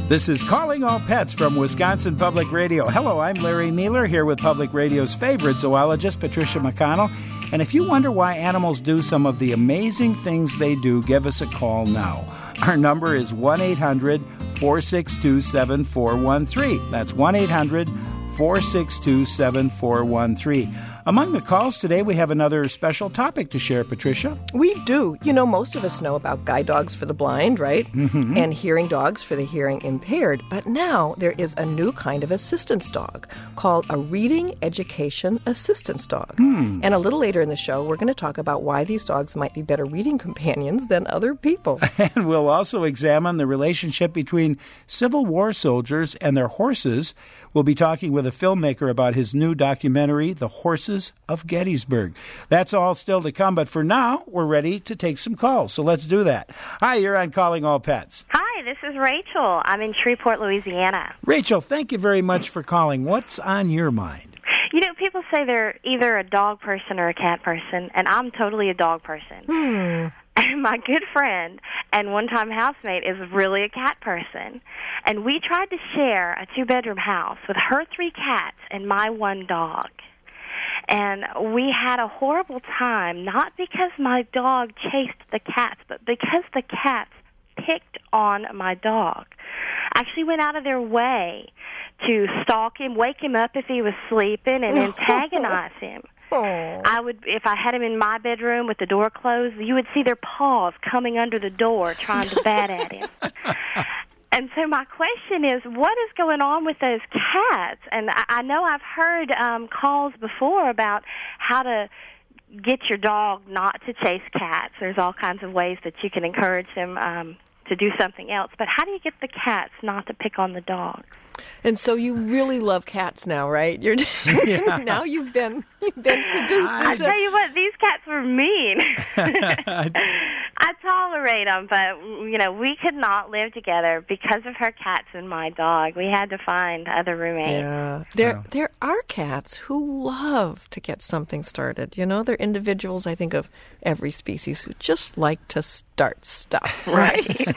This is Calling All Pets from Wisconsin Public Radio. Hello, I'm Larry Mueller here with Public Radio's favorite zoologist, Patricia McConnell. And if you wonder why animals do some of the amazing things they do, give us a call now. Our number is 1-800-462-7413. That's 1-800-462-7413. Among the calls today, we have another special topic to share, Patricia. We do. You know, most of us know about guide dogs for the blind, right? Mm-hmm. And hearing dogs for the hearing impaired. But now there is a new kind of assistance dog called a reading education assistance dog. And a little later in the show, we're going to talk about why these dogs might be better reading companions than other people. And we'll also examine the relationship between Civil War soldiers and their horses. We'll be talking with a filmmaker about his new documentary, The Horses of Gettysburg. That's all still to come, but for now, we're ready to take some calls, so let's do that. Hi, you're on Calling All Pets. Hi, this is Rachel. I'm in Shreveport, Louisiana. Rachel, thank you very much for calling. What's on your mind? You know, people say they're either a dog person or a cat person, and I'm totally a dog person. And my good friend and one-time housemate is really a cat person. And we tried to share a two-bedroom house with her 3 cats and my 1 dog. And we had a horrible time, not because my dog chased the cats, but because the cats picked on my dog. Actually went out of their way to stalk him, wake him up if he was sleeping, and antagonize him. If I had him in my bedroom with the door closed, you would see their paws coming under the door trying to bat at him. And so my question is, what is going on with those cats? And I know I've heard calls before about how to get your dog not to chase cats. There's all kinds of ways that you can encourage them to do something else. But how do you get the cats not to pick on the dogs? And so you really love cats now, right? You're now you've been seduced. I tell you what, these cats were mean. I tolerate them, but you know, we could not live together because of her cats and my dog. We had to find other roommates. Yeah, there are cats who love to get something started. You know, they're individuals, I think, of every species who just like to start stuff, right?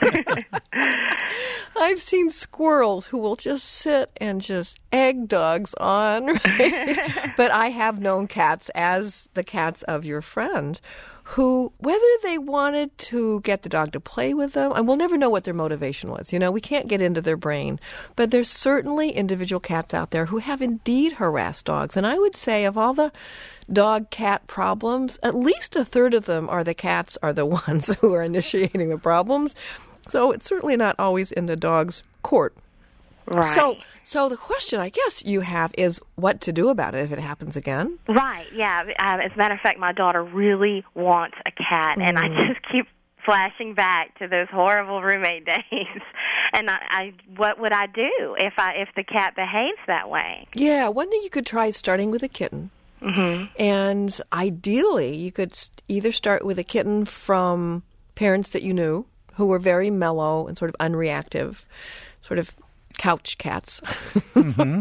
I've seen squirrels who will just sit and just egg dogs on, right? But I have known cats, as the cats of your friend, who, whether they wanted to get the dog to play with them, and we'll never know what their motivation was. You know, we can't get into their brain. But there's certainly individual cats out there who have indeed harassed dogs. And I would say of all the dog-cat problems, at least a third of them are the cats are the ones who are initiating the problems. So it's certainly not always in the dog's court. Right. So the question, I guess, you have is what to do about it if it happens again. Right, yeah. As a matter of fact, my daughter really wants a cat, and I just keep flashing back to those horrible roommate days. And what would I do if the cat behaves that way? Yeah, one thing you could try is starting with a kitten. Mm-hmm. And ideally, you could either start with a kitten from parents that you knew who were very mellow and sort of unreactive, sort of couch cats. Mm-hmm.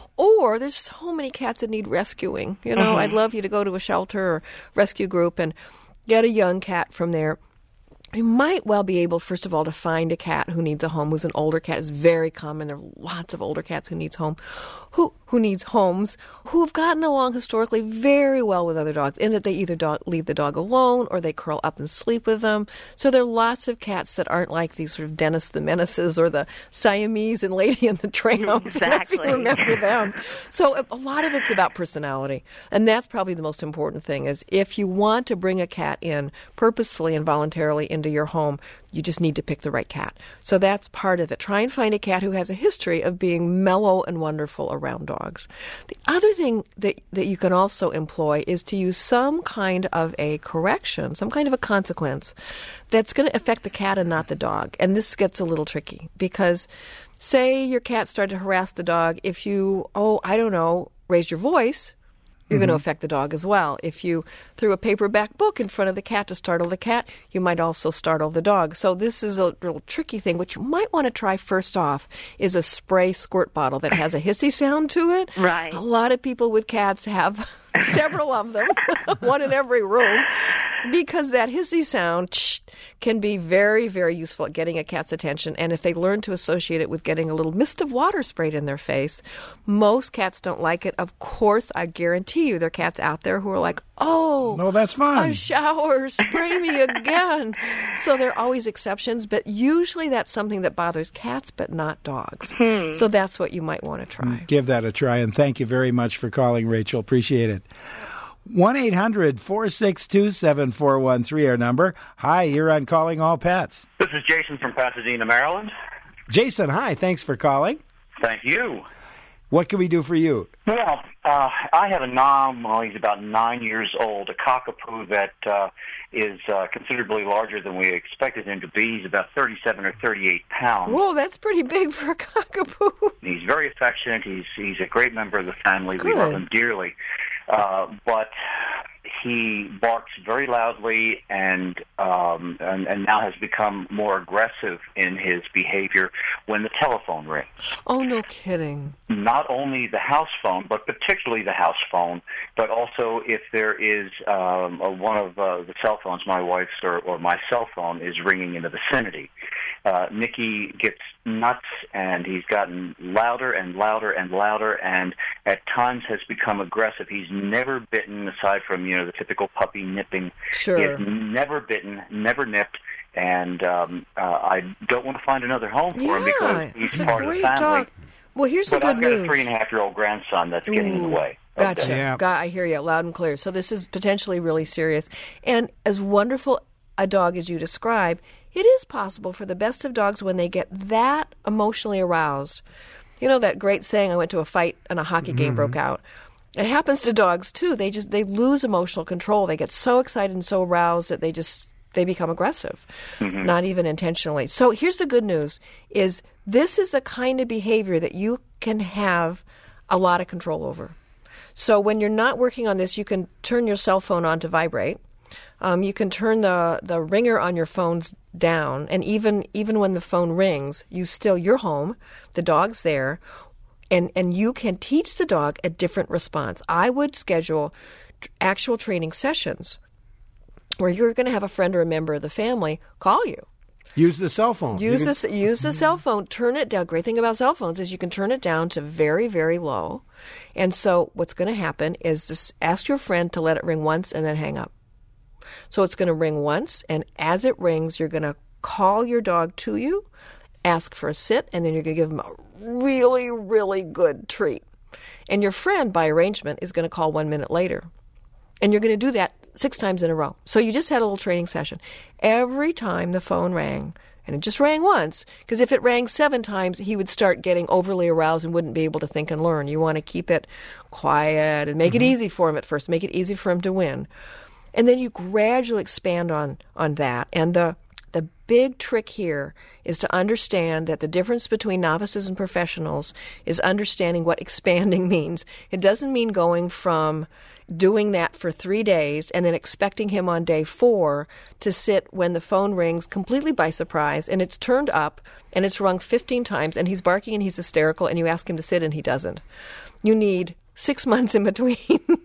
Or there's so many cats that need rescuing. You know, I'd love you to go to a shelter or rescue group and get a young cat from there. You might well be able, first of all, to find a cat who needs a home, who's an older cat. It's very common. There are lots of older cats who needs who needs homes, who've gotten along historically very well with other dogs, in that they either leave the dog alone or they curl up and sleep with them. So there are lots of cats that aren't like these sort of Dennis the Menaces or the Siamese and Lady and the Tramp, exactly. if you remember them. So a lot of it's about personality. And that's probably the most important thing, is if you want to bring a cat in purposefully and voluntarily into your home, you just need to pick the right cat. So that's part of it. Try and find a cat who has a history of being mellow and wonderful around dogs. The other thing that you can also employ is to use some kind of a correction, some kind of a consequence that's going to affect the cat and not the dog. And this gets a little tricky because say your cat started to harass the dog. If you, raised your voice, you're going to affect the dog as well. If you threw a paperback book in front of the cat to startle the cat, you might also startle the dog. So this is a real tricky thing. What you might want to try first off is a spray squirt bottle that has a hissy sound to it. Right. A lot of people with cats have several of them, one in every room. Because that hissy sound can be very, very useful at getting a cat's attention. And if they learn to associate it with getting a little mist of water sprayed in their face, most cats don't like it. Of course, I guarantee you there are cats out there who are like, oh, no, that's fine. A shower, spray me again. So there are always exceptions, but usually that's something that bothers cats, but not dogs. So that's what you might want to try. Give that a try, and thank you very much for calling, Rachel. Appreciate it. 1-800-462-7413, our number. Hi, you're on Calling All Pets. This is Jason from Pasadena, Maryland. Jason, hi. Thanks for calling. Thank you. What can we do for you? Well, I have a he's about 9 years old, a cockapoo that is considerably larger than we expected him to be. He's about 37 or 38 pounds. Whoa, that's pretty big for a cockapoo. He's very affectionate. He's a great member of the family. Good. We love him dearly. But he barks very loudly and now has become more aggressive in his behavior when the telephone rings. Oh, no kidding. Not only the house phone, but particularly the house phone, but also if there is one of the cell phones, my wife's or my cell phone, is ringing in the vicinity. Nicky gets nuts, and he's gotten louder and louder and louder, and at times has become aggressive. He's never bitten, aside from the typical puppy nipping. Sure. He has never bitten, never nipped, and I don't want to find another home for him because he's part of the family. Dog. Well, here's the good news. But I've got a 3.5-year-old grandson that's getting in the way. Gotcha. Yeah. I hear you loud and clear. So this is potentially really serious. And as wonderful a dog as you describe, it is possible for the best of dogs, when they get that emotionally aroused. You know that great saying, I went to a fight and a hockey game broke out. It happens to dogs too. They lose emotional control. They get so excited and so aroused that they become aggressive, not even intentionally. So here's the good news, is this is the kind of behavior that you can have a lot of control over. So when you're not working on this, you can turn your cell phone on to vibrate. You can turn the ringer on your phones down, and even when the phone rings, you're home, the dog's there, and you can teach the dog a different response. I would schedule actual training sessions where you're going to have a friend or a member of the family call you. Use the cell phone. Use the cell phone. Turn it down. Great thing about cell phones is you can turn it down to very, very low. And so what's going to happen is just ask your friend to let it ring once and then hang up. So it's going to ring once, and as it rings, you're going to call your dog to you, ask for a sit, and then you're going to give him a really, really good treat. And your friend, by arrangement, is going to call 1 minute later. And you're going to do that 6 times in a row. So you just had a little training session. Every time the phone rang, and it just rang once, because if it rang 7 times, he would start getting overly aroused and wouldn't be able to think and learn. You want to keep it quiet and make it easy for him at first, make it easy for him to win. And then you gradually expand on that. And the big trick here is to understand that the difference between novices and professionals is understanding what expanding means. It doesn't mean going from doing that for 3 days and then expecting him on day 4 to sit when the phone rings completely by surprise and it's turned up and it's rung 15 times and he's barking and he's hysterical and you ask him to sit and he doesn't. You need 6 months in between.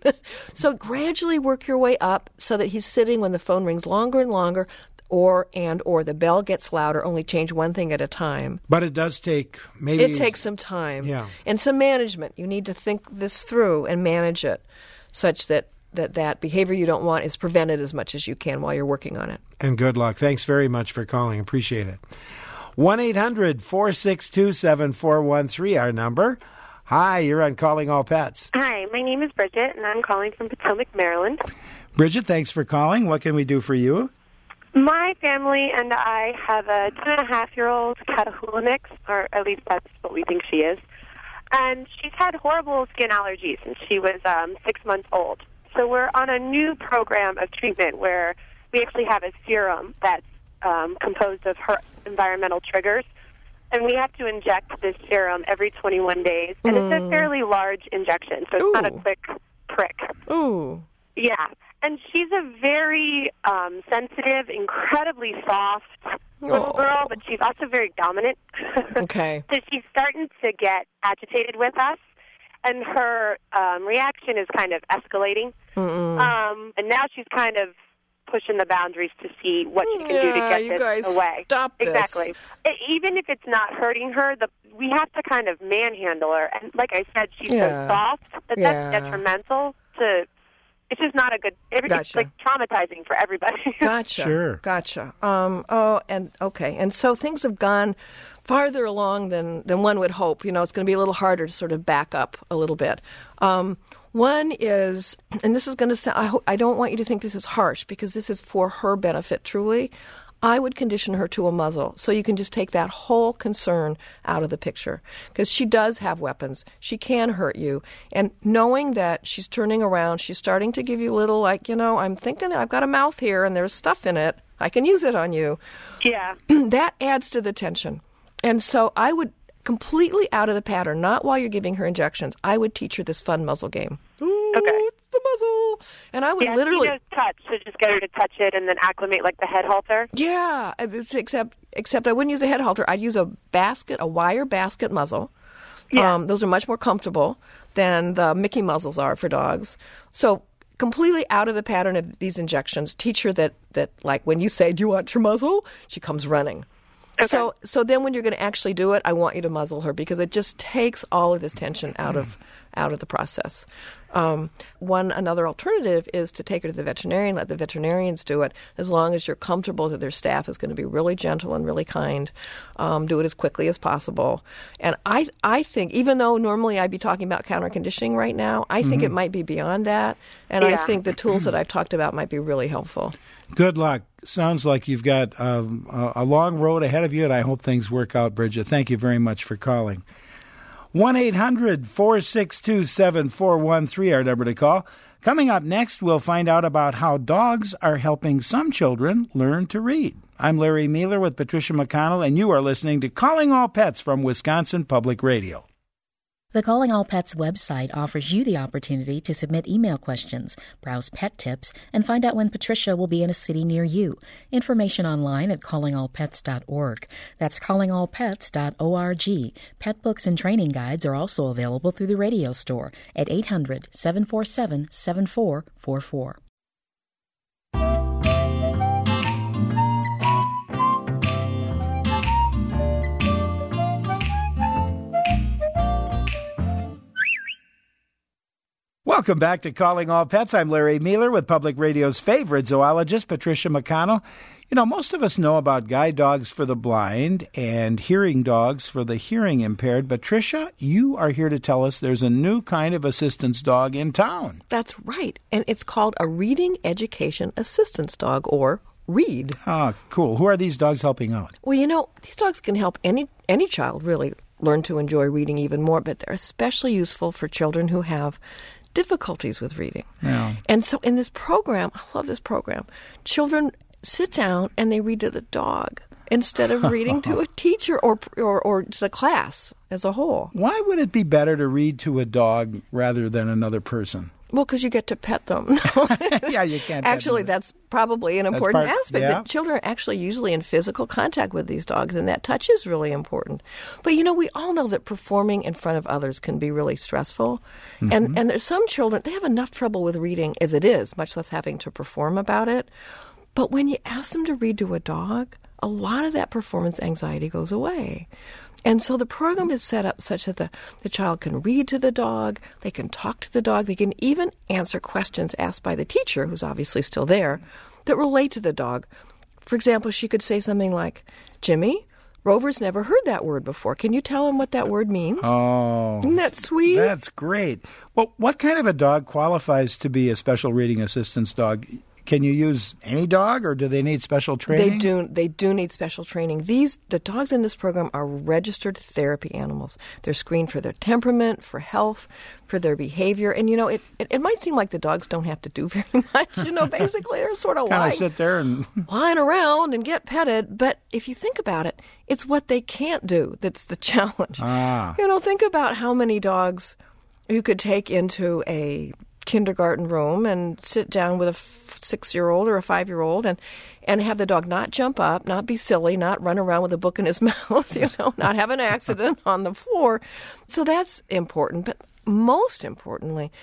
So gradually work your way up so that he's sitting when the phone rings longer and longer, or the bell gets louder. Only change one thing at a time. But it does take It takes some time. Yeah. And some management. You need to think this through and manage it such that behavior you don't want is prevented as much as you can while you're working on it. And good luck. Thanks very much for calling. Appreciate it. 1-800-462-7413, our number. Hi, you're on Calling All Pets. Hi, my name is Bridget, and I'm calling from Potomac, Maryland. Bridget, thanks for calling. What can we do for you? My family and I have a 2.5-year-old Catahoula mix, or at least that's what we think she is. And she's had horrible skin allergies since she was 6 months old. So we're on a new program of treatment where we actually have a serum that's composed of her environmental triggers. And we have to inject this serum every 21 days. And it's a fairly large injection, so it's not a quick prick. Ooh. Yeah. And she's a very sensitive, incredibly soft little girl, but she's also very dominant. Okay. So she's starting to get agitated with us, and her reaction is kind of escalating. And now she's kind of pushing the boundaries to see what she can do to get you this guys away. Stop this. Exactly. Even if it's not hurting her, we have to kind of manhandle her. And like I said, she's so soft that that's detrimental to. It's just not a good. It's like traumatizing for everybody. Gotcha. Sure. Gotcha. And so things have gone farther along than one would hope. You know, it's going to be a little harder to sort of back up a little bit. One is, and this is going to sound, I don't want you to think this is harsh because this is for her benefit, truly. I would condition her to a muzzle so you can just take that whole concern out of the picture because she does have weapons. She can hurt you. And knowing that she's turning around, she's starting to give you little I'm thinking I've got a mouth here and there's stuff in it. I can use it on you. Yeah. That adds to the tension. And so I would completely out of the pattern, not while you're giving her injections. I would teach her this fun muzzle game. Ooh, okay. It's the muzzle. And I would literally... she knows touch, so just get her to touch it and then acclimate like the head halter. Yeah, except I wouldn't use a head halter. I'd use a wire basket muzzle. Yeah. Those are much more comfortable than the Mickey muzzles are for dogs. So completely out of the pattern of these injections. Teach her that like when you say, "Do you want your muzzle?" she comes running. Okay. So then when you're going to actually do it, I want you to muzzle her because it just takes all of this tension out of the process. Another alternative is to take her to the veterinarian, let the veterinarians do it, as long as you're comfortable that their staff is going to be really gentle and really kind. Do it as quickly as possible. And I think, even though normally I'd be talking about counter conditioning right now, I think it might be beyond that. And I think the tools that I've talked about might be really helpful. Good luck. Sounds like you've got a long road ahead of you, and I hope things work out, Bridget. Thank you very much for calling. 1-800-462-7413, our number to call. Coming up next, we'll find out about how dogs are helping some children learn to read. I'm Larry Mueller with Patricia McConnell, and you are listening to Calling All Pets from Wisconsin Public Radio. The Calling All Pets website offers you the opportunity to submit email questions, browse pet tips, and find out when Patricia will be in a city near you. Information online at callingallpets.org. That's callingallpets.org. Pet books and training guides are also available through the radio store at 800-747-7444. Welcome back to Calling All Pets. I'm Larry Mueller with Public Radio's favorite zoologist, Patricia McConnell. You know, most of us know about guide dogs for the blind and hearing dogs for the hearing impaired. But, Tricia, you are here to tell us there's a new kind of assistance dog in town. That's right. And it's called a Reading Education Assistance Dog, or READ. Ah, cool. Who are these dogs helping out? Well, you know, these dogs can help any child really learn to enjoy reading even more, but they're especially useful for children who have difficulties with reading. Yeah. And so in this program, I love this program, children sit down and they read to the dog instead of reading to a teacher or to the class as a whole. Why would it be better to read to a dog rather than another person? Well, because you get to pet them. Yeah, you can't. Actually, that's probably an important aspect. Yeah. That children are actually usually in physical contact with these dogs, and that touch is really important. But, you know, we all know that performing in front of others can be really stressful. Mm-hmm. And there's some children, they have enough trouble with reading as it is, much less having to perform about it. But when you ask them to read to a dog, a lot of that performance anxiety goes away. And so the program is set up such that the child can read to the dog, they can talk to the dog, they can even answer questions asked by the teacher, who's obviously still there, that relate to the dog. For example, she could say something like, "Jimmy, Rover's never heard that word before. Can you tell him what that word means?" Oh. Isn't that sweet? That's great. Well, what kind of a dog qualifies to be a special reading assistance dog? Can you use any dog, or do they need special training? They do need special training. The dogs in this program are registered therapy animals. They're screened for their temperament, for health, for their behavior. And, you know, it might seem like the dogs don't have to do very much. You know, basically they're sort of kind of sit there and lying around and get petted. But if you think about it, it's what they can't do that's the challenge. You know, think about how many dogs you could take into a kindergarten room and sit down with a 6-year-old or a 5-year-old and have the dog not jump up, not be silly, not run around with a book in his mouth, you know, not have an accident on the floor. So that's important. But most importantly,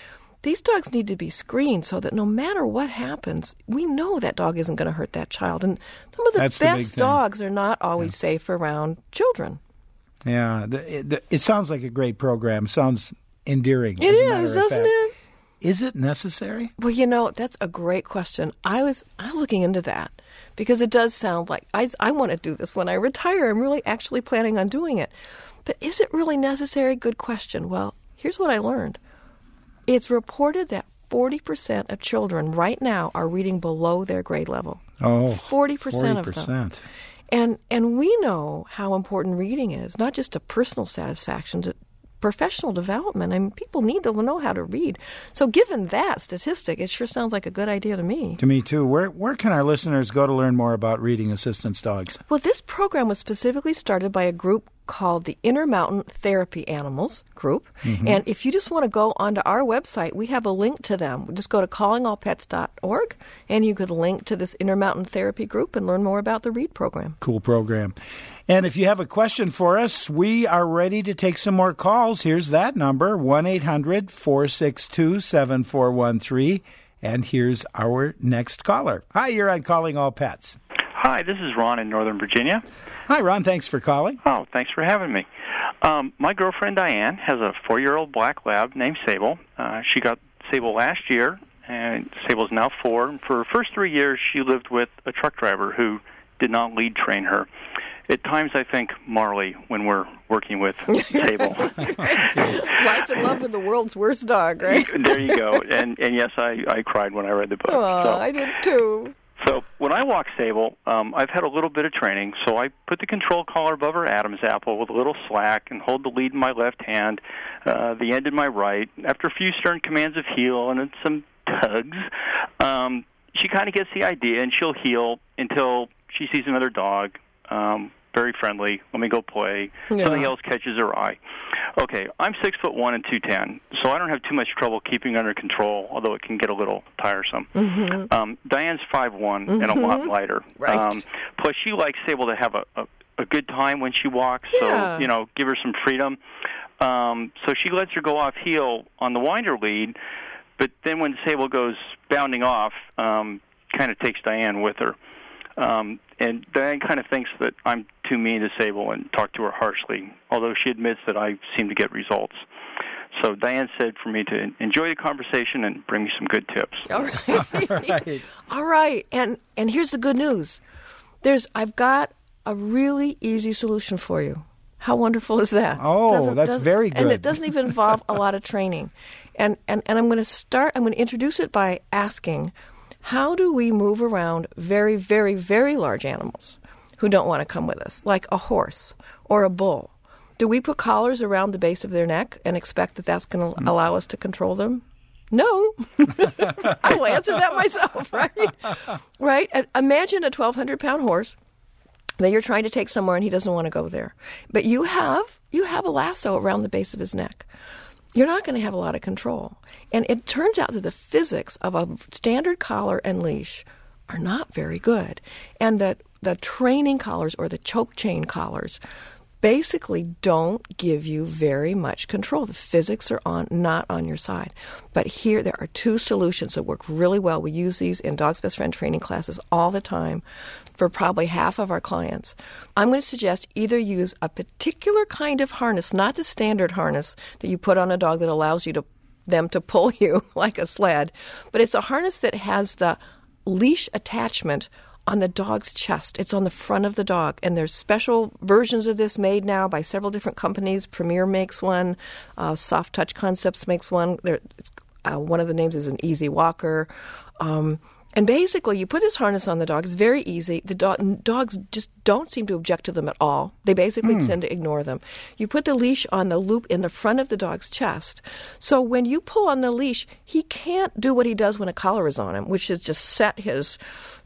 these dogs need to be screened so that no matter what happens, we know that dog isn't going to hurt that child. And some of the best dogs are not always safe around children. Yeah, it sounds like a great program. Sounds endearing. It is, doesn't it? Is it necessary? Well, that's a great question. I was looking into that because it does sound like I want to do this when I retire. I'm really actually planning on doing it. But is it really necessary? Good question. Well, here's what I learned. It's reported that 40% of children right now are reading below their grade level. Oh, 40% of them. And we know how important reading is, not just to personal satisfaction, to professional development. I mean, people need to know how to read. So given that statistic, it sure sounds like a good idea to me. To me, too. Where can our listeners go to learn more about reading assistance dogs? Well, this program was specifically started by a group called the Intermountain Therapy Animals Group. Mm-hmm. And if you just want to go onto our website, we have a link to them. Just go to callingallpets.org, and you could link to this Intermountain Therapy Group and learn more about the READ program. Cool program. And if you have a question for us, we are ready to take some more calls. Here's that number, 1-800-462-7413. And here's our next caller. Hi, you're on Calling All Pets. Hi, this is Ron in Northern Virginia. Hi, Ron. Thanks for calling. Oh, thanks for having me. My girlfriend, Diane, has a 4-year-old black lab named Sable. She got Sable last year, and Sable's now 4. And for her first 3 years, she lived with a truck driver who did not lead train her. At times, I think Marley when we're working with Sable. Life in love with the world's worst dog, right? There you go. And yes, I cried when I read the book. Oh, I did too. So when I walk Sable, I've had a little bit of training. So I put the control collar above her Adam's apple with a little slack and hold the lead in my left hand, the end in my right. After a few stern commands of heel and then some tugs, she kind of gets the idea, and she'll heel until she sees another dog. Very friendly. Let me go play. Yeah. Something else catches her eye. Okay, I'm 6'1" and 210, so I don't have too much trouble keeping under control, although it can get a little tiresome. Mm-hmm. Diane's 5'1" and a lot lighter. Right. Plus, she likes Sable to have a good time when she walks, yeah. So, give her some freedom. So she lets her go off heel on the winder lead, but then when Sable goes bounding off, kind of takes Diane with her. And Diane kind of thinks that I'm too mean to Sable and talk to her harshly, although she admits that I seem to get results. So Diane said for me to enjoy the conversation and bring me some good tips. All right. All right. And here's the good news. I've got a really easy solution for you. How wonderful is that? Oh, that's very good. And it doesn't even involve a lot of training. And I'm going to introduce it by asking, how do we move around very, very, very large animals who don't want to come with us, like a horse or a bull? Do we put collars around the base of their neck and expect that that's going to allow us to control them? No. I will answer that myself, right? Right? Imagine a 1,200-pound horse that you're trying to take somewhere and he doesn't want to go there. But you have a lasso around the base of his neck. You're not going to have a lot of control. And it turns out that the physics of a standard collar and leash are not very good. And that the training collars or the choke chain collars basically don't give you very much control. The physics are not on your side. But here there are 2 solutions that work really well. We use these in Dog's Best Friend training classes all the time for probably half of our clients. I'm going to suggest either use a particular kind of harness, not the standard harness that you put on a dog that allows them to pull you like a sled, but it's a harness that has the leash attachment on the dog's chest. It's on the front of the dog, and there's special versions of this made now by several different companies. Premier makes one, Soft Touch Concepts makes one. One of the names is an Easy Walker. And basically, you put this harness on the dog. It's very easy. The dogs just don't seem to object to them at all. They basically tend to ignore them. You put the leash on the loop in the front of the dog's chest. So when you pull on the leash, he can't do what he does when a collar is on him, which is just set his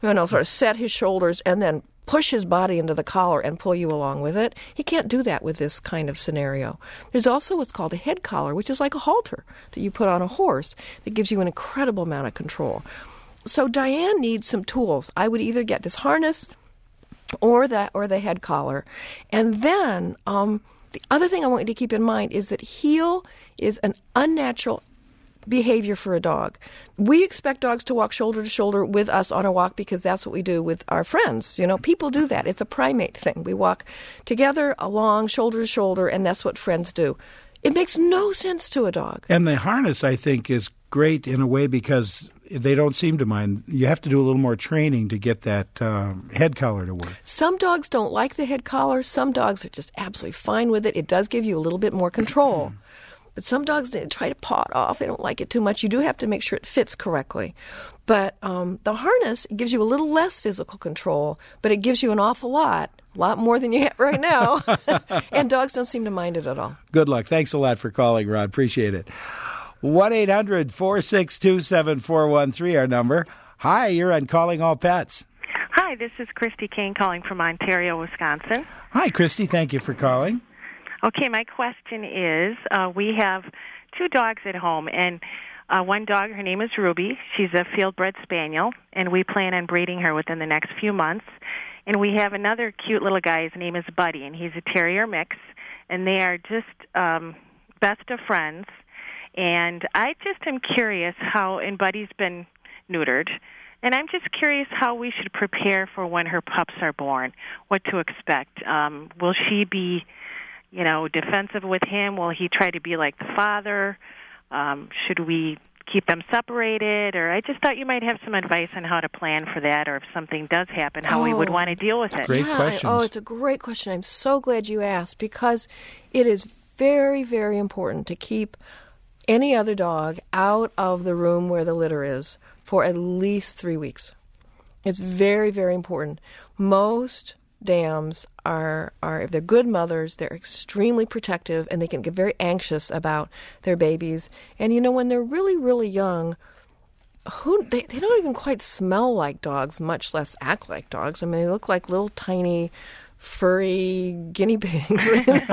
shoulders and then push his body into the collar and pull you along with it. He can't do that with this kind of scenario. There's also what's called a head collar, which is like a halter that you put on a horse that gives you an incredible amount of control. So Diane needs some tools. I would either get this harness or the head collar. And then the other thing I want you to keep in mind is that heel is an unnatural behavior for a dog. We expect dogs to walk shoulder to shoulder with us on a walk because that's what we do with our friends. You know, people do that. It's a primate thing. We walk together along shoulder to shoulder, and that's what friends do. It makes no sense to a dog. And the harness, I think, is great in a way because they don't seem to mind. You have to do a little more training to get that head collar to work. Some dogs don't like the head collar. Some dogs are just absolutely fine with it. It does give you a little bit more control. But some dogs, they try to paw it off. They don't like it too much. You do have to make sure it fits correctly. But the harness gives you a little less physical control, but it gives you an awful lot more than you have right now. And dogs don't seem to mind it at all. Good luck. Thanks a lot for calling, Ron. Appreciate it. 1-800-462-7413, our number. Hi, you're on Calling All Pets. Hi, this is Christy Kane calling from Ontario, Wisconsin. Hi, Christy. Thank you for calling. Okay, my question is, we have 2 dogs at home, and one dog, her name is Ruby. She's a field-bred spaniel, and we plan on breeding her within the next few months. And we have another cute little guy. His name is Buddy, and he's a terrier mix, and they are just best of friends. And I just am curious how, and Buddy's been neutered, and I'm just curious how we should prepare for when her pups are born, what to expect. Will she be, defensive with him? Will he try to be like the father? Should we keep them separated? Or I just thought you might have some advice on how to plan for that, or if something does happen, how we would want to deal with it. Great questions. Oh, it's a great question. I'm so glad you asked because it is very, very important to keep any other dog out of the room where the litter is for at least 3 weeks. It's very, very important. Most dams are if they're good mothers, they're extremely protective, and they can get very anxious about their babies. And when they're really, really young, they don't even quite smell like dogs, much less act like dogs. I mean, they look like little tiny, furry guinea pigs.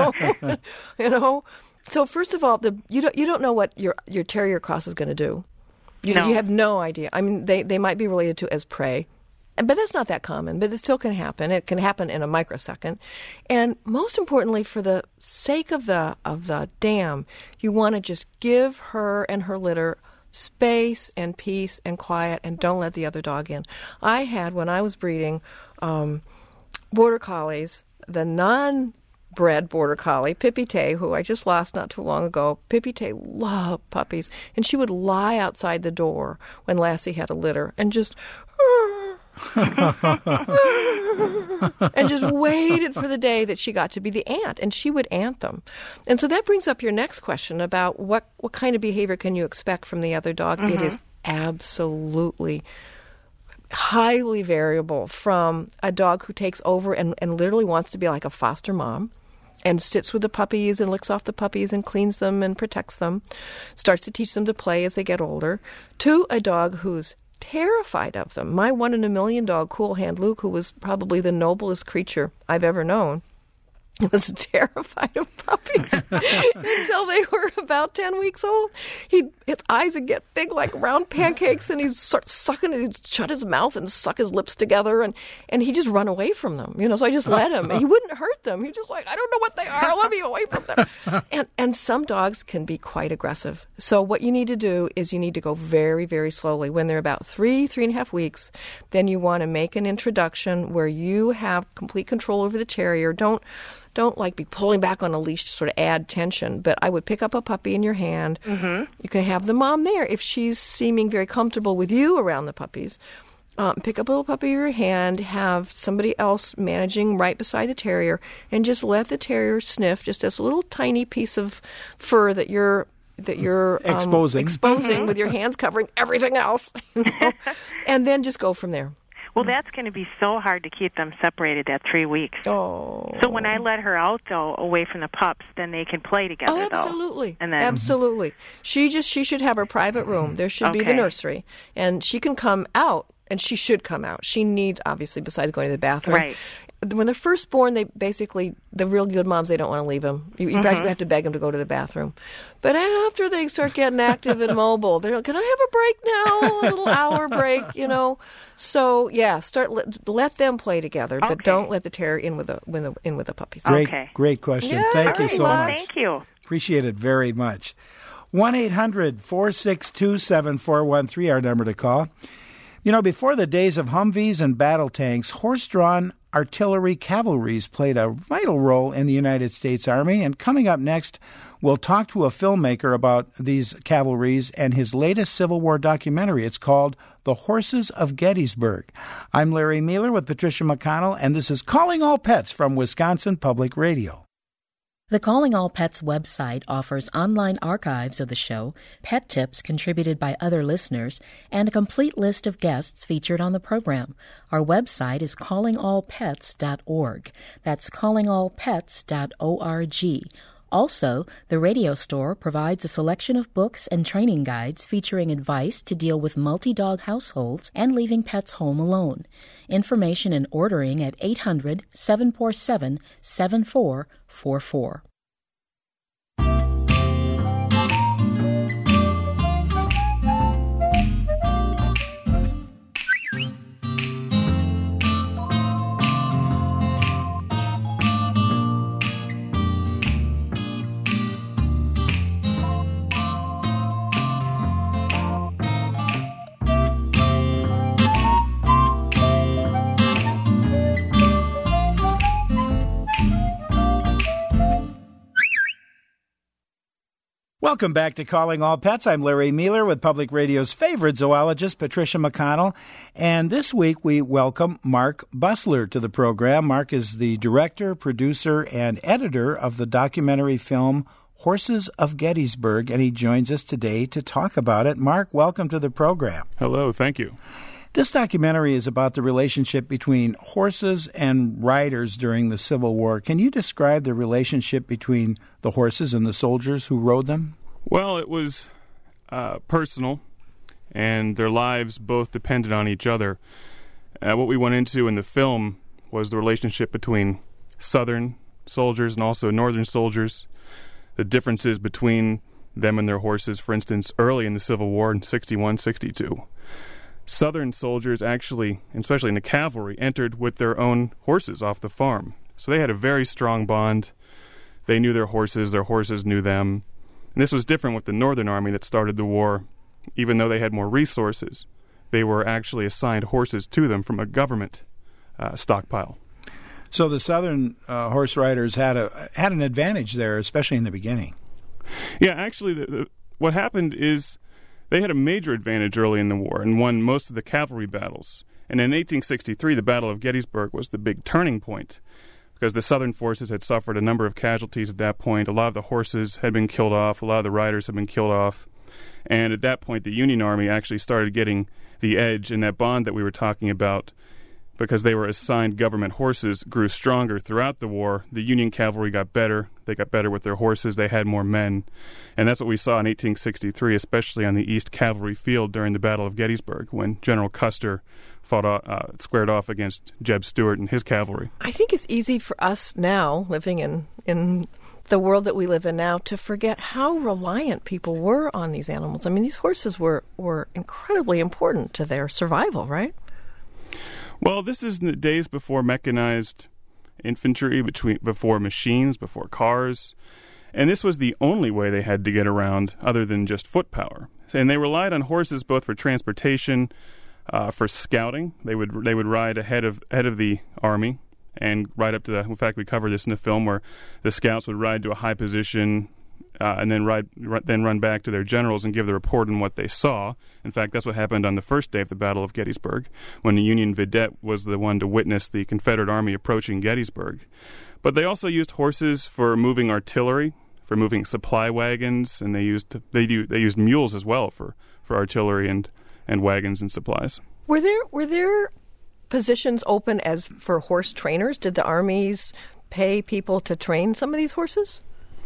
So first of all, you don't know what your terrier cross is going to do. You have no idea. I mean, they might be related to as prey, but that's not that common. But it still can happen. It can happen in a microsecond. And most importantly, for the sake of the dam, you want to just give her and her litter space and peace and quiet, and don't let the other dog in. I had, when I was breeding border collies, the non-bred border collie, Pippi Tay, who I just lost not too long ago. Pippi Tay loved puppies, and she would lie outside the door when Lassie had a litter and just and just waited for the day that she got to be the aunt, and she would aunt them. And so that brings up your next question about what kind of behavior can you expect from the other dog. Mm-hmm. It is absolutely highly variable from a dog who takes over and literally wants to be like a foster mom and sits with the puppies and licks off the puppies and cleans them and protects them, starts to teach them to play as they get older, to a dog who's terrified of them. My 1 in a million dog, Cool Hand Luke, who was probably the noblest creature I've ever known, was terrified of puppies until they were about 10 weeks old. His eyes would get big like round pancakes, and he'd start sucking, and he'd shut his mouth and suck his lips together, and he'd just run away from them. So I just let him. He wouldn't hurt them. He's just like, I don't know what they are. Let me away from them. And some dogs can be quite aggressive. So what you need to do is you need to go very, very slowly. When they're about 3.5 weeks, then you want to make an introduction where you have complete control over the terrier. Don't like be pulling back on a leash to sort of add tension, but I would pick up a puppy in your hand. Mm-hmm. You can have the mom there if she's seeming very comfortable with you around the puppies. Pick up a little puppy in your hand, have somebody else managing right beside the terrier, and just let the terrier sniff just this little tiny piece of fur that you're exposing mm-hmm. with your hands covering everything else, and then just go from there. Well, that's going to be so hard to keep them separated at 3 weeks. Oh. So when I let her out, though, away from the pups, then they can play together, Oh, absolutely. Though. And then, absolutely. She should have her private room. There should be the nursery. And she can come out, and she should come out. She needs, obviously, besides going to the bathroom. Right. When they're first born, the real good moms, they don't want to leave them. You mm-hmm. practically have to beg them to go to the bathroom. But after they start getting active and mobile, they're like, can I have a break now? A little hour break, So, yeah, let them play together, but don't let the terrier in with the puppies. Great question. Yeah, Thank you so much. Thank you. Appreciate it very much. 1-800-462-7413, our number to call. You know, before the days of Humvees and battle tanks, horse-drawn artillery cavalries played a vital role in the United States Army. And coming up next, we'll talk to a filmmaker about these cavalries and his latest Civil War documentary. It's called The Horses of Gettysburg. I'm Larry Mueller with Patricia McConnell, and this is Calling All Pets from Wisconsin Public Radio. The Calling All Pets website offers online archives of the show, pet tips contributed by other listeners, and a complete list of guests featured on the program. Our website is callingallpets.org. That's callingallpets.org. Also, the radio store provides a selection of books and training guides featuring advice to deal with multi-dog households and leaving pets home alone. Information and ordering at 800-747-7444. Welcome back to Calling All Pets. I'm Larry Mueller with Public Radio's favorite zoologist, Patricia McConnell. And this week we welcome Mark Bussler to the program. Mark is the director, producer, and editor of the documentary film Horses of Gettysburg, and he joins us today to talk about it. Mark, welcome to the program. Hello, thank you. This documentary is about the relationship between horses and riders during the Civil War. Can you describe the relationship between the horses and the soldiers who rode them? Well, it was personal, and their lives both depended on each other. What we went into in the film was the relationship between Southern soldiers and also Northern soldiers, the differences between them and their horses, for instance, early in the Civil War in 61, 62. Southern soldiers actually, especially in the cavalry, entered with their own horses off the farm. So they had a very strong bond. They knew their horses knew them. And this was different with the Northern Army that started the war. Even though they had more resources, they were actually assigned horses to them from a government stockpile. So the Southern horse riders had an advantage there, especially in the beginning. Yeah, actually, what happened is they had a major advantage early in the war and won most of the cavalry battles. And in 1863, the Battle of Gettysburg was the big turning point because the Southern forces had suffered a number of casualties at that point. A lot of the horses had been killed off. A lot of the riders had been killed off. And at that point, the Union Army actually started getting the edge, and that bond that we were talking about, because they were assigned government horses, grew stronger throughout the war. The Union cavalry got better. They got better with their horses. They had more men. And that's what we saw in 1863, especially on the East Cavalry Field during the Battle of Gettysburg, when General Custer squared off against Jeb Stuart and his cavalry. I think it's easy for us now, living in the world that we live in now, to forget how reliant people were on these animals. I mean, these horses were incredibly important to their survival, right? Well, this is in the days before mechanized infantry, before machines, before cars. And this was the only way they had to get around other than just foot power. And they relied on horses both for transportation, for scouting. They would ride ahead of the army and ride up to in fact, we cover this in the film, where the scouts would ride to a high position and then run back to their generals and give the report on what they saw. In fact, that's what happened on the first day of the Battle of Gettysburg, when the Union vidette was the one to witness the Confederate army approaching Gettysburg. But they also used horses for moving artillery, for moving supply wagons, and they used mules as well for artillery and wagons and supplies. Were there positions open as for horse trainers? Did the armies pay people to train some of these horses?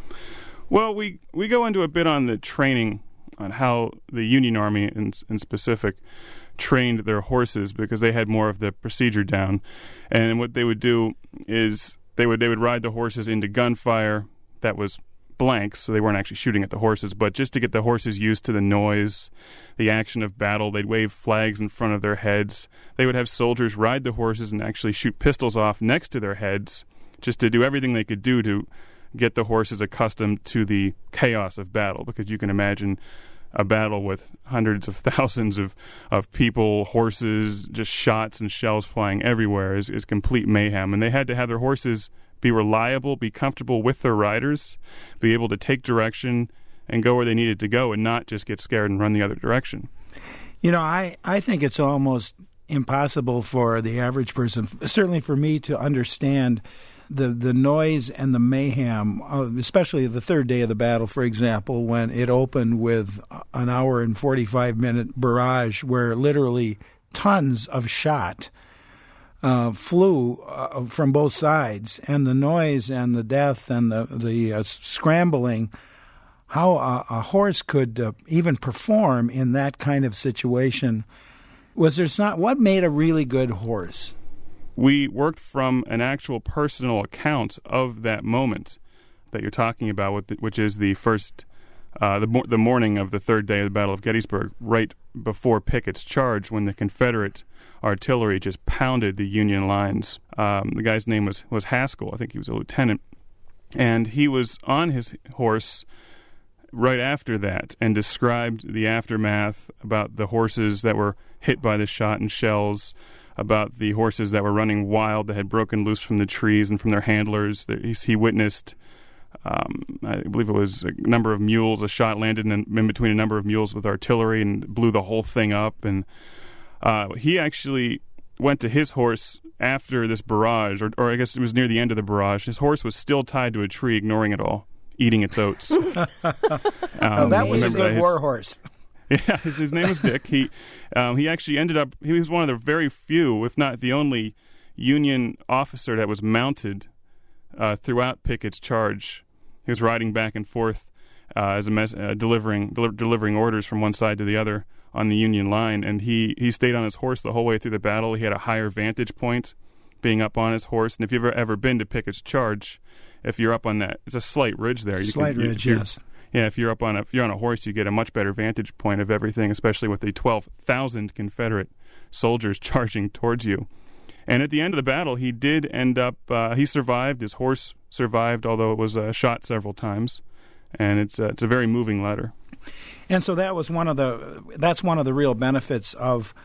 Well, we go into a bit on the training, on how the Union Army in specific trained their horses, because they had more of the procedure down. And what they would do is they would ride the horses into gunfire that was blanks, so they weren't actually shooting at the horses, but just to get the horses used to the noise, the action of battle. They'd wave flags in front of their heads. They would have soldiers ride the horses and actually shoot pistols off next to their heads, just to do everything they could do to get the horses accustomed to the chaos of battle, because you can imagine a battle with hundreds of thousands of people, horses, just shots and shells flying everywhere is complete mayhem. And they had to have their horses be reliable, be comfortable with their riders, be able to take direction and go where they needed to go and not just get scared and run the other direction. You know, I think it's almost impossible for the average person, certainly for me, to understand the noise and the mayhem, especially the third day of the battle, for example, when it opened with an hour and 45-minute barrage where literally tons of shot flew from both sides, and the noise and the death and the scrambling, how a horse could even perform in that kind of situation. What made a really good horse? We worked from an actual personal account of that moment that you're talking about, which is the first, the morning of the third day of the Battle of Gettysburg, right before Pickett's charge, when the Confederate artillery just pounded the Union lines. The guy's name was Haskell. I think he was a lieutenant. And he was on his horse right after that and described the aftermath about the horses that were hit by the shot and shells, about the horses that were running wild, that had broken loose from the trees and from their handlers. He witnessed, I believe it was a number of mules. A shot landed in between a number of mules with artillery and blew the whole thing up. And he actually went to his horse after this barrage, or I guess it was near the end of the barrage. His horse was still tied to a tree, ignoring it all, eating its oats. That was a good war horse. Yeah, his name was Dick. He actually ended up, he was one of the very few, if not the only, Union officer that was mounted throughout Pickett's charge. He was riding back and forth as delivering orders from one side to the other on the Union line, and he stayed on his horse the whole way through the battle. He had a higher vantage point being up on his horse, and if you've ever been to Pickett's charge, if you're up on that, it's a slight ridge there. Ridge, yes. Yeah, if you're on a horse, you get a much better vantage point of everything, especially with the 12,000 Confederate soldiers charging towards you. And at the end of the battle, he did end up. He survived. His horse survived, although it was shot several times. And it's a very moving letter. And so that's one of the real benefits of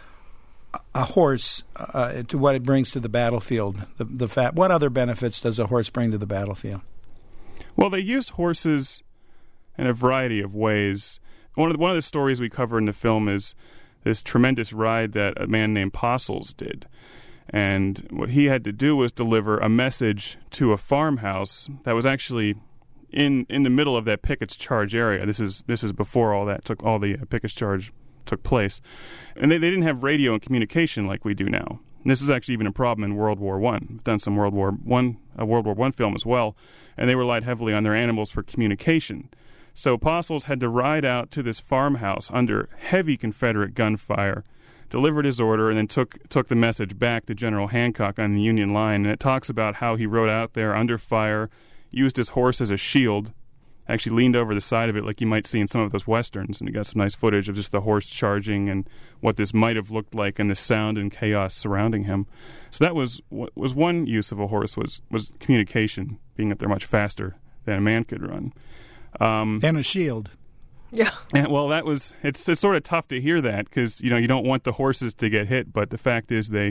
a horse to what it brings to the battlefield. What other benefits does a horse bring to the battlefield? Well, they used horses in a variety of ways. One of the stories we cover in the film is this tremendous ride that a man named Postles did. And what he had to do was deliver a message to a farmhouse that was actually in the middle of that Pickett's charge area. This is before all the Pickett's charge took place. And they didn't have radio and communication like we do now. And this is actually even a problem in World War I. We've done some World War I film as well, and they relied heavily on their animals for communication. So Postles had to ride out to this farmhouse under heavy Confederate gunfire, delivered his order, and then took the message back to General Hancock on the Union line. And it talks about how he rode out there under fire, used his horse as a shield, actually leaned over the side of it like you might see in some of those Westerns, and you got some nice footage of just the horse charging and what this might have looked like and the sound and chaos surrounding him. So that was one use of a horse was communication, being that they're much faster than a man could run. And a shield. Yeah. And, well, it's sort of tough to hear that because you don't want the horses to get hit, but the fact is they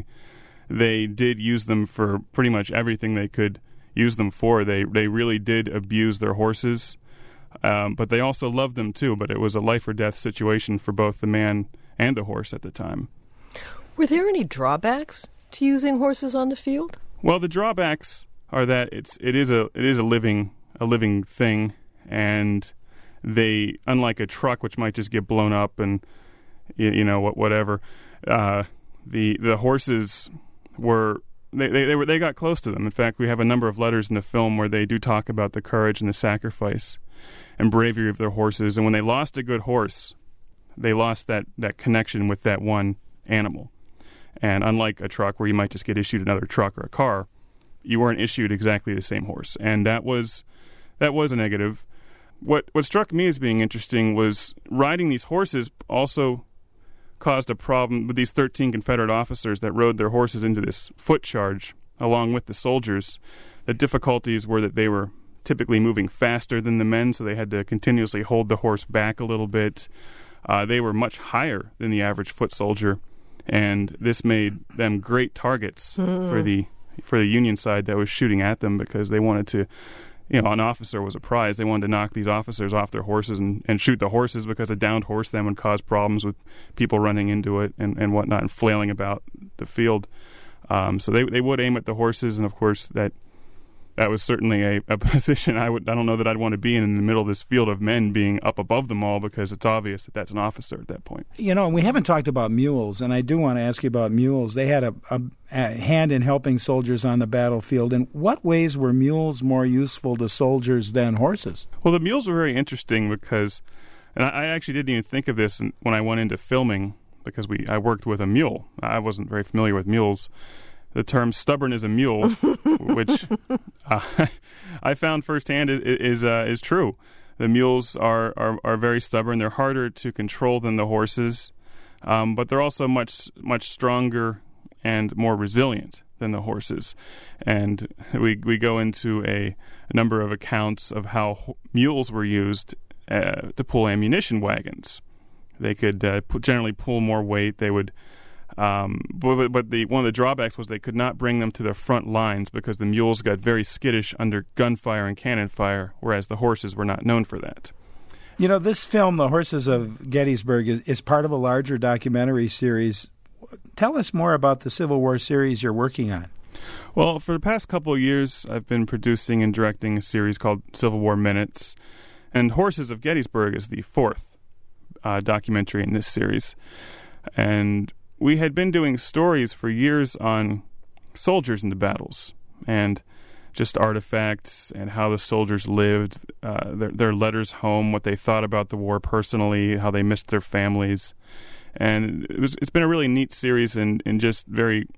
did use them for pretty much everything they could use them for. They really did abuse their horses, but they also loved them too. But it was a life or death situation for both the man and the horse at the time. Were there any drawbacks to using horses on the field? Well, the drawbacks are that it is a living thing. And they, unlike a truck, which might just get blown up and whatever, the horses they got close to them. In fact, we have a number of letters in the film where they do talk about the courage and the sacrifice and bravery of their horses. And when they lost a good horse, they lost that connection with that one animal. And unlike a truck where you might just get issued another truck or a car, you weren't issued exactly the same horse, and that was a negative. What struck me as being interesting was riding these horses also caused a problem with these 13 Confederate officers that rode their horses into this foot charge along with the soldiers. The difficulties were that they were typically moving faster than the men, so they had to continuously hold the horse back a little bit. They were much higher than the average foot soldier, and this made them great targets for the Union side that was shooting at them, because they wanted to, an officer was a prize. They wanted to knock these officers off their horses and shoot the horses, because a downed horse then would cause problems with people running into it and whatnot and flailing about the field. So they would aim at the horses, and of course that was certainly a position I don't know that I'd want to be in the middle of this field of men being up above them all, because it's obvious that that's an officer at that point. We haven't talked about mules, and I do want to ask you about mules. They had a hand in helping soldiers on the battlefield. In what ways were mules more useful to soldiers than horses? Well, the mules were very interesting because, and I actually didn't even think of this when I went into filming, because I worked with a mule. I wasn't very familiar with mules. The term "stubborn as a mule," which I found firsthand is true. The mules are very stubborn. They're harder to control than the horses, but they're also much stronger and more resilient than the horses. And we go into a number of accounts of how mules were used to pull ammunition wagons. They could generally pull more weight. They would. But one of the drawbacks was they could not bring them to their front lines, because the mules got very skittish under gunfire and cannon fire, whereas the horses were not known for that. This film, The Horses of Gettysburg, is part of a larger documentary series. Tell us more about the Civil War series you're working on. Well, for the past couple of years, I've been producing and directing a series called Civil War Minutes, and Horses of Gettysburg is the fourth documentary in this series. And we had been doing stories for years on soldiers in the battles and just artifacts and how the soldiers lived, their letters home, what they thought about the war personally, how they missed their families. And it's been a really neat series and just very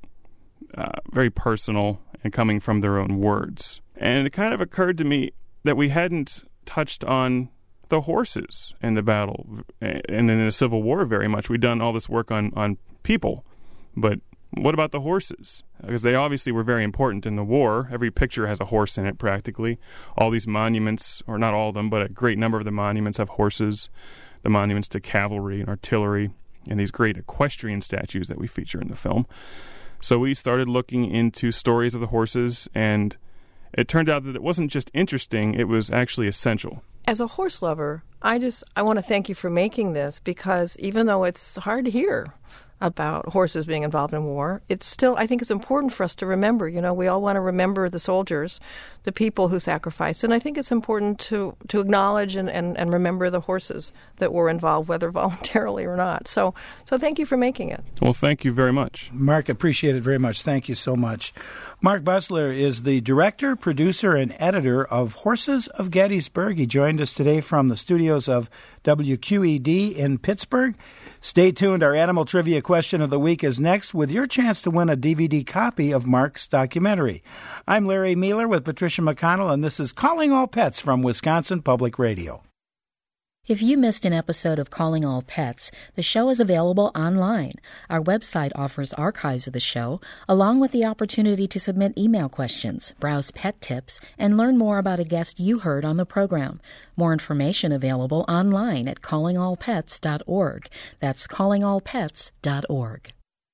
personal and coming from their own words. And it kind of occurred to me that we hadn't touched on the horses in the battle and in the Civil War very much. We'd done all this work on people, but what about the horses? Because they obviously were very important in the war. Every picture has a horse in it practically. All these monuments, or not all of them, but a great number of the monuments have horses. The monuments to cavalry and artillery, and these great equestrian statues that we feature in the film. So we started looking into stories of the horses, and it turned out that it wasn't just interesting, it was actually essential. As a horse lover, I want to thank you for making this, because even though it's hard to hear about horses being involved in war, it's still, I think it's important for us to remember. We all want to remember the soldiers, the people who sacrificed, and I think it's important to acknowledge and remember the horses that were involved, whether voluntarily or not. So thank you for making it. Well, thank you very much. Mark, appreciate it very much. Thank you so much. Mark Bussler is the director, producer, and editor of Horses of Gettysburg. He joined us today from the studios of WQED in Pittsburgh. Stay tuned. Our animal trivia question of the week is next, with your chance to win a DVD copy of Mark's documentary. I'm Larry Mueller with Patricia McConnell, and this is Calling All Pets from Wisconsin Public Radio. If you missed an episode of Calling All Pets, the show is available online. Our website offers archives of the show, along with the opportunity to submit email questions, browse pet tips, and learn more about a guest you heard on the program. More information available online at callingallpets.org. That's callingallpets.org.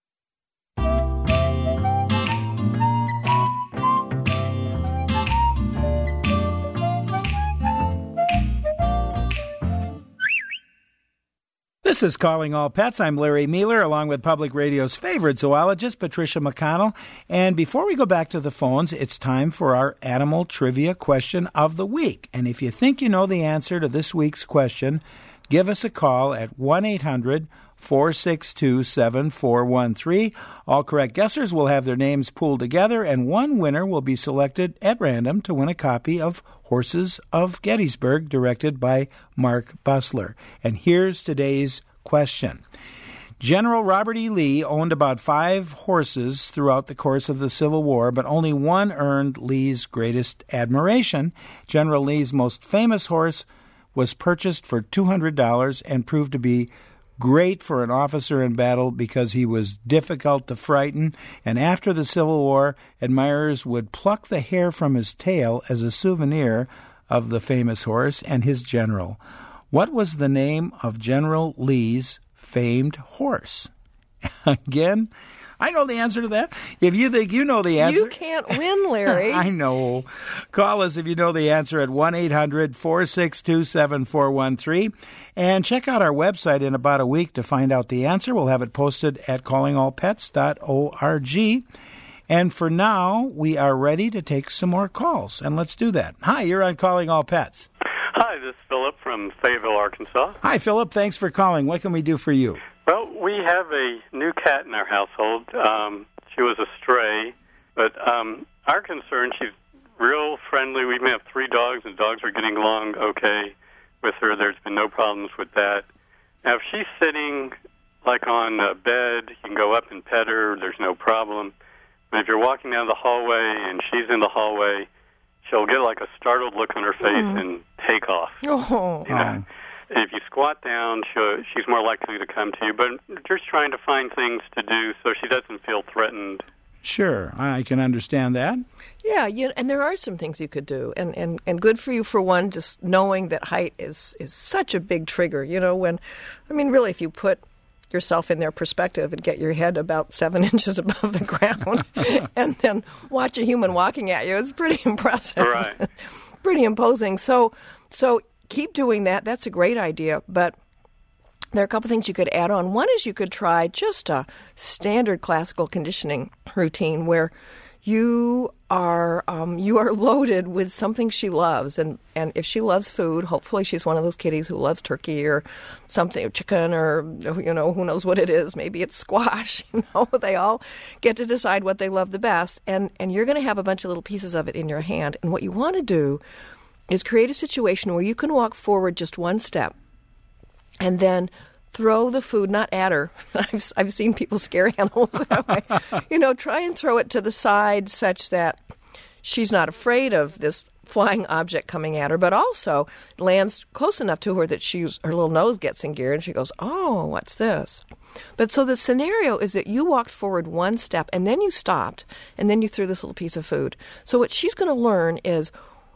This is Calling All Pets. I'm Larry Mueller, along with Public Radio's favorite zoologist, Patricia McConnell. And before we go back to the phones, it's time for our animal trivia question of the week. And if you think you know the answer to this week's question, give us a call at 1-800-462-7413. All correct guessers will have their names pooled together, and one winner will be selected at random to win a copy of Horses of Gettysburg, directed by Mark Bussler. And here's today's question. General Robert E. Lee owned about 5 horses throughout the course of the Civil War, but only one earned Lee's greatest admiration. General Lee's most famous horse was purchased for $200 and proved to be great for an officer in battle because he was difficult to frighten, and after the Civil War, admirers would pluck the hair from his tail as a souvenir of the famous horse and his general. What was the name of General Lee's famed horse? Again, I know the answer to that. If you think you know the answer... You can't win, Larry. I know. Call us if you know the answer at 1-800-462-7413. And check out our website in about a week to find out the answer. We'll have it posted at callingallpets.org. And for now, we are ready to take some more calls. And let's do that. Hi, you're on Calling All Pets. Hi, this is Philip from Fayetteville, Arkansas. Hi, Philip. Thanks for calling. What can we do for you? Well, we have a new cat in our household. She was a stray, but our concern, she's real friendly. We have 3 dogs, and dogs are getting along okay with her. There's been no problems with that. Now, if she's sitting like on a bed, you can go up and pet her. There's no problem. But if you're walking down the hallway and she's in the hallway, she'll get like a startled look on her face and take off. Oh. You know? If you squat down, she's more likely to come to you. But just trying to find things to do so she doesn't feel threatened. Sure, I can understand that. Yeah, and there are some things you could do, and good for you for one, just knowing that height is such a big trigger. You know, really, if you put yourself in their perspective and get your head about 7 inches above the ground, and then watch a human walking at you, it's pretty impressive, right? Pretty imposing. So keep doing that. That's a great idea, but there are a couple things you could add on. One is you could try just a standard classical conditioning routine where you are loaded with something she loves, and if she loves food, hopefully she's one of those kitties who loves turkey or something, or chicken, or who knows what it is. Maybe it's squash. They all get to decide what they love the best, and you're going to have a bunch of little pieces of it in your hand. And what you want to do is create a situation where you can walk forward just one step, and then throw the food, not at her. I've seen people scare animals that way. Try and throw it to the side such that she's not afraid of this flying object coming at her, but also lands close enough to her that her little nose gets in gear and she goes, oh, what's this? But so the scenario is that you walked forward one step and then you stopped and then you threw this little piece of food. So what she's going to learn is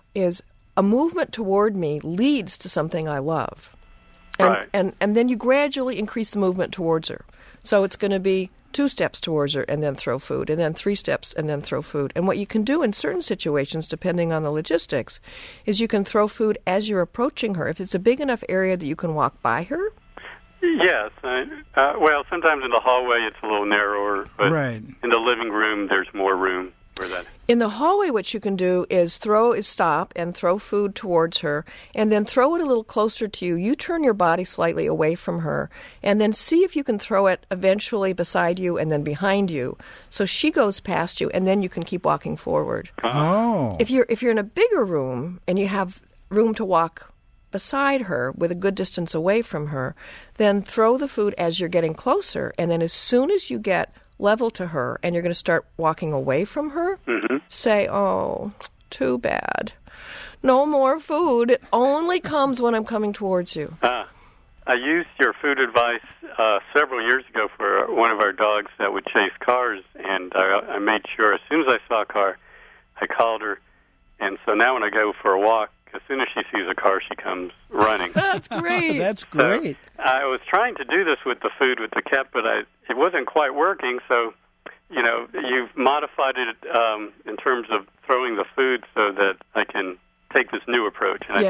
a movement toward me leads to something I love. Right. And then you gradually increase the movement towards her. So it's going to be 2 steps towards her and then throw food, and then 3 steps and then throw food. And what you can do in certain situations, depending on the logistics, is you can throw food as you're approaching her. If it's a big enough area that you can walk by her. Yes. Well, sometimes in the hallway it's a little narrower, but right. In the living room there's more room for that. In the hallway, what you can do is stop and throw food towards her, and then throw it a little closer to you. You turn your body slightly away from her, and then see if you can throw it eventually beside you and then behind you. So she goes past you, and then you can keep walking forward. Oh. If you're in a bigger room and you have room to walk beside her with a good distance away from her, then throw the food as you're getting closer, and then as soon as you get level to her and you're going to start walking away from her, say, oh, too bad. No more food. It only comes when I'm coming towards you. I used your food advice several years ago for one of our dogs that would chase cars, and I made sure as soon as I saw a car, I called her. And so now when I go for a walk, as soon as she sees a car, she comes running. That's great. That's great. So I was trying to do this with the food with the cat, but it wasn't quite working. So, you've modified it in terms of throwing the food so that I can take this new approach. And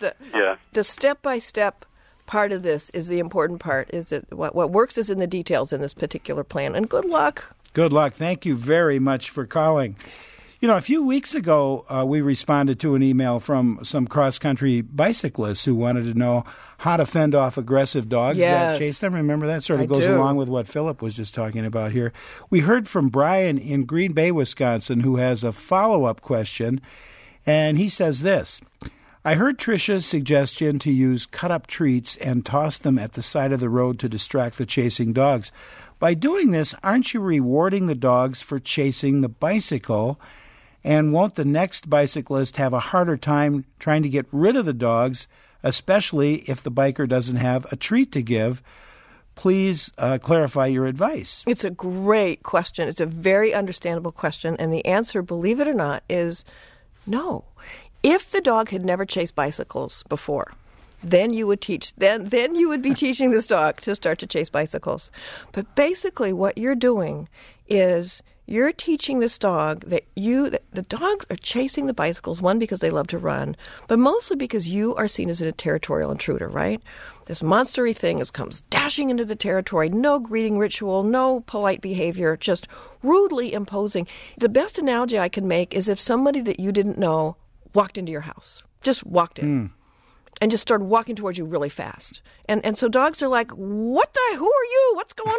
the step-by-step part of this is the important part. Is that what works is in the details in this particular plan. And good luck. Good luck. Thank you very much for calling. A few weeks ago, we responded to an email from some cross-country bicyclists who wanted to know how to fend off aggressive dogs that chase them. Remember, that sort of goes along with what Philip was just talking about here. We heard from Brian in Green Bay, Wisconsin, who has a follow-up question, and he says this. I heard Tricia's suggestion to use cut-up treats and toss them at the side of the road to distract the chasing dogs. By doing this, aren't you rewarding the dogs for chasing the bicycle? And won't the next bicyclist have a harder time trying to get rid of the dogs, especially if the biker doesn't have a treat to give? please clarify your advice. It's a great question. It's a very understandable question. And the answer, believe it or not, is no. If the dog had never chased bicycles before, then you would teach. Then you would be teaching this dog to start to chase bicycles. But basically, what you're doing is you're teaching this dog that the dogs are chasing the bicycles, one, because they love to run, but mostly because you are seen as a territorial intruder, right? This monstery thing comes dashing into the territory, no greeting ritual, no polite behavior, just rudely imposing. The best analogy I can make is if somebody that you didn't know walked into your house, just walked in. And just started walking towards you really fast. And so dogs are like, who are you? What's going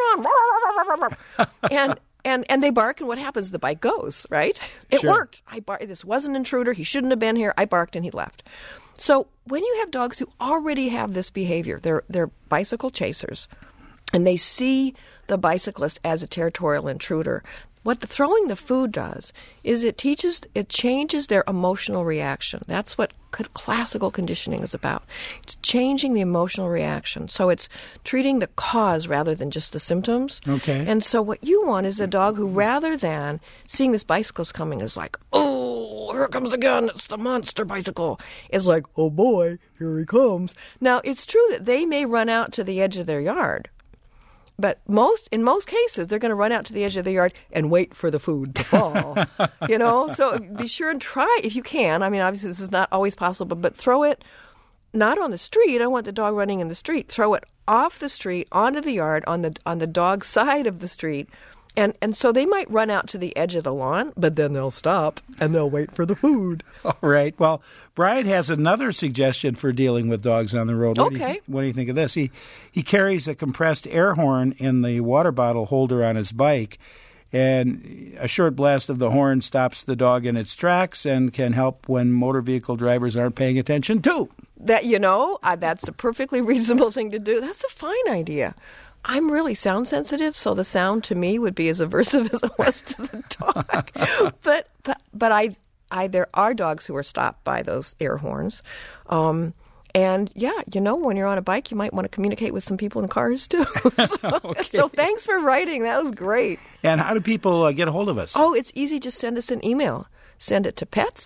on? And they bark, and what happens? The bite goes, right? It worked. This was an intruder. He shouldn't have been here. I barked, and he left. So when you have dogs who already have this behavior, they're bicycle chasers, and they see the bicyclist as a territorial intruder, what throwing the food does is it changes their emotional reaction. That's what classical conditioning is about. It's changing the emotional reaction. So it's treating the cause rather than just the symptoms. Okay. And so what you want is a dog who, rather than seeing this bicycle's coming, is like, oh, here it comes again. It's the monster bicycle. It's like, oh boy, here he comes. Now, it's true that they may run out to the edge of their yard. But in most cases, they're going to run out to the edge of the yard and wait for the food to fall. So be sure and try if you can. I mean, obviously, this is not always possible, but throw it not on the street. I don't want the dog running in the street. Throw it off the street, onto the yard, on the dog's side of the street. And so they might run out to the edge of the lawn, but then they'll stop and they'll wait for the food. All right. Well, Brian has another suggestion for dealing with dogs on the road. What do you think of this? He carries a compressed air horn in the water bottle holder on his bike, and a short blast of the horn stops the dog in its tracks and can help when motor vehicle drivers aren't paying attention too. That's a perfectly reasonable thing to do. That's a fine idea. I'm really sound sensitive, so the sound to me would be as aversive as it was to the dog. but there are dogs who are stopped by those air horns. And when you're on a bike, you might want to communicate with some people in cars too. So thanks for writing. That was great. And how do people get a hold of us? Oh, it's easy. Just send us an email. Send it to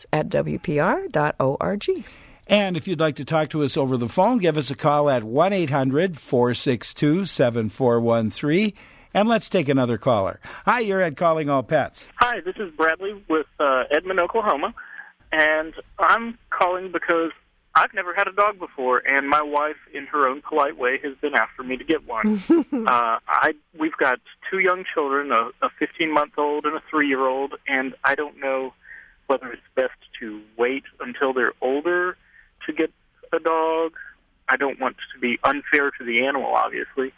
pets@wpr.org. And if you'd like to talk to us over the phone, give us a call at 1-800-462-7413. And let's take another caller. Hi, you're at Calling All Pets. Hi, this is Bradley with Edmond, Oklahoma. And I'm calling because I've never had a dog before, and my wife, in her own polite way, has been after me to get one. We've got two young children, a 15-month-old and a 3-year-old, and I don't know whether it's best to wait until they're older to get a dog. I don't want to be unfair to the animal, obviously.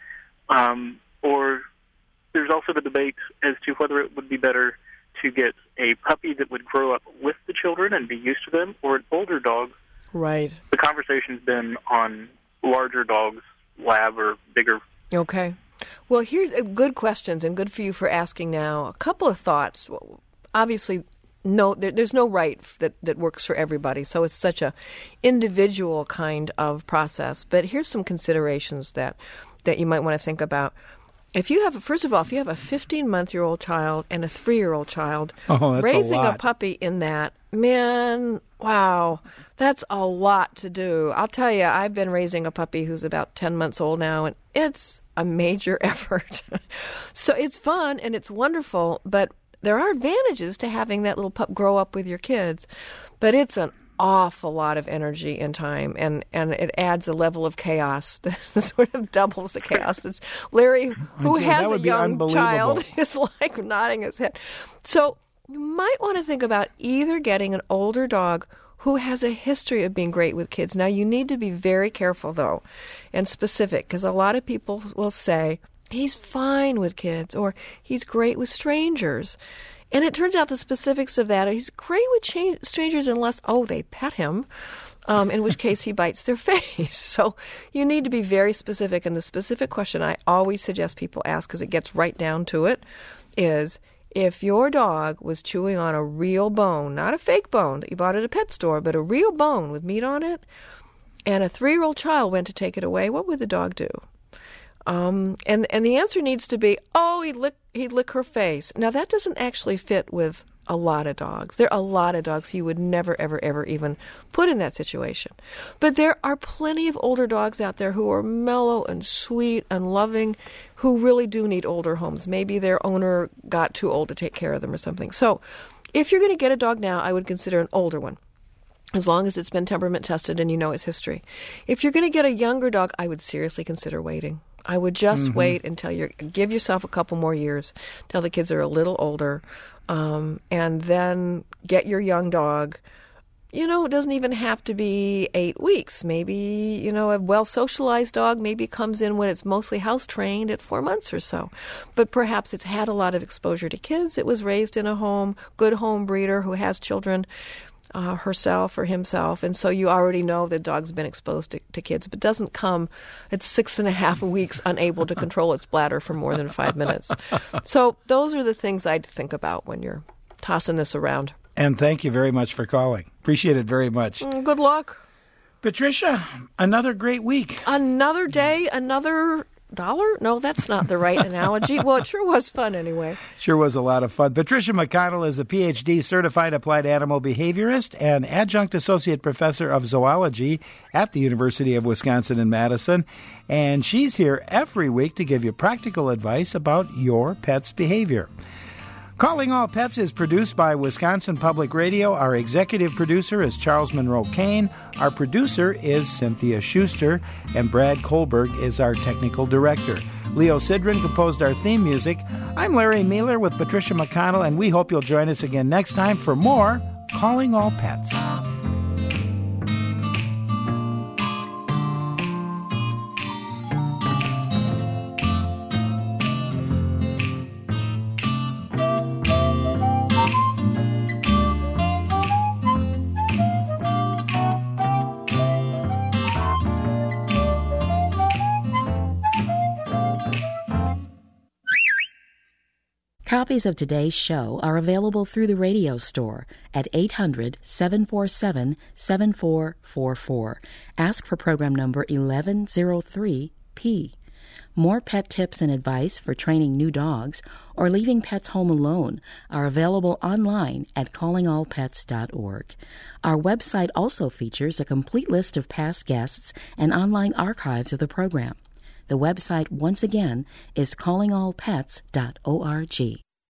Or there's also the debate as to whether it would be better to get a puppy that would grow up with the children and be used to them, or an older dog. Right. The conversation's been on larger dogs, lab or bigger. Okay. Well, here's good questions, and good for you for asking now. A couple of thoughts. Obviously, there's no right that works for everybody, so it's such a individual kind of process. But here's some considerations that you might want to think about. First of all, if you have a 15-month-old child and a 3-year-old child, raising a puppy in that, man, wow, that's a lot to do. I'll tell you, I've been raising a puppy who's about 10 months old now, and it's a major effort. So it's fun and it's wonderful, but there are advantages to having that little pup grow up with your kids, but it's an awful lot of energy and time, and it adds a level of chaos that sort of doubles the chaos. It's Larry, who has a young child, is like nodding his head. So you might want to think about either getting an older dog who has a history of being great with kids. Now, you need to be very careful, though, and specific, because a lot of people will say, he's fine with kids, or he's great with strangers. And it turns out the specifics of that, he's great with strangers unless, they pet him, in which case he bites their face. So you need to be very specific. And the specific question I always suggest people ask, because it gets right down to it, is if your dog was chewing on a real bone, not a fake bone that you bought at a pet store, but a real bone with meat on it, and a 3-year-old child went to take it away, what would the dog do? And the answer needs to be, oh, he'd lick her face. Now, that doesn't actually fit with a lot of dogs. There are a lot of dogs you would never, ever, ever even put in that situation. But there are plenty of older dogs out there who are mellow and sweet and loving, who really do need older homes. Maybe their owner got too old to take care of them or something. So if you're going to get a dog now, I would consider an older one, as long as it's been temperament tested and you know its history. If you're going to get a younger dog, I would seriously consider waiting. I would just wait until give yourself a couple more years, till the kids are a little older, and then get your young dog. You know, it doesn't even have to be 8 weeks. Maybe, you know, a well-socialized dog maybe comes in when it's mostly house-trained at 4 months or so. But perhaps it's had a lot of exposure to kids. It was raised in a home, good home breeder who has children herself or himself, and so you already know the dog's been exposed to kids, but doesn't come at 6.5 weeks unable to control its bladder for more than 5 minutes. So those are the things I'd think about when you're tossing this around. And thank you very much for calling. Appreciate it very much. Good luck. Patricia, another great week. Another day, another dollar? No, that's not the right analogy. Well, it sure was fun anyway. Sure was a lot of fun. Patricia McConnell is a Ph.D. certified applied animal behaviorist and adjunct associate professor of zoology at the University of Wisconsin in Madison. And she's here every week to give you practical advice about your pet's behavior. Calling All Pets is produced by Wisconsin Public Radio. Our executive producer is Charles Monroe Kane. Our producer is Cynthia Schuster. And Brad Kohlberg is our technical director. Leo Sidran composed our theme music. I'm Larry Mueller with Patricia McConnell, and we hope you'll join us again next time for more Calling All Pets. Copies of today's show are available through the radio store at 800-747-7444. Ask for program number 1103P. More pet tips and advice for training new dogs or leaving pets home alone are available online at callingallpets.org. Our website also features a complete list of past guests and online archives of the program. The website, once again, is callingallpets.org.